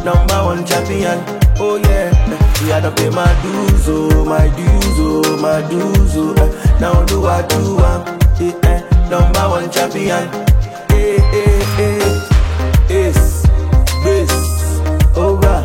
number one champion. Oh yeah, we had to pay my dues, oh my dues, oh my dues, oh. Now do I do number one champion. Ace, bass, over,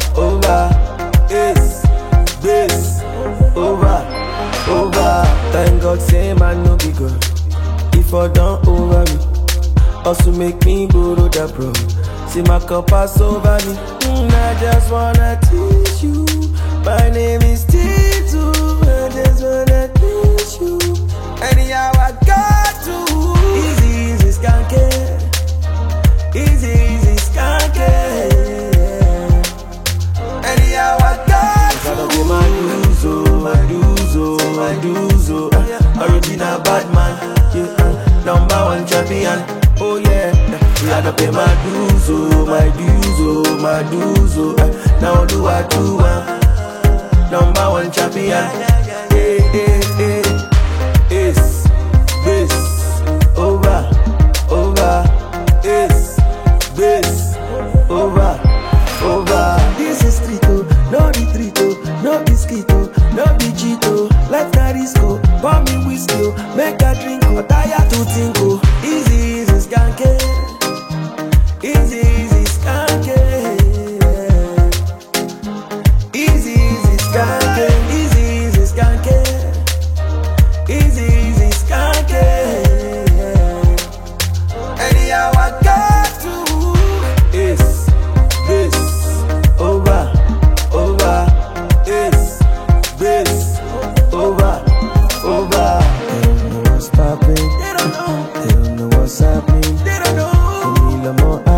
ace, bass, over. Thank God say man no be God. If I don't over me, also make me borrow that bro. See my cup pass over me. I just wanna teach you. My name is Tito. I just wanna teach you. Anyhow I got to. Easy skanky. Easy skanky. Anyhow I got to. Gotta be my dues, oh, my dues, oh, my dues, oh. Original bad man, yeah, number one champion. Oh yeah, we had to pay my dues, oh, my dues, oh, my dues, oh. Now do I do number one champion. Ace, bass, over, ace, bass, over. This is street, oh, no retreat, oh, no biscuit, oh, no digito. Life na risco, pour me whiskey, oh, make a drink, oh, tired to think, oh. Easy skanky, easy skanky, easy skanky, easy skanky, easy skanky. Anyhow I got to. Ace, bass, over, ace, bass, over. They don't know what's popping. They don't know what's happening. They don't know.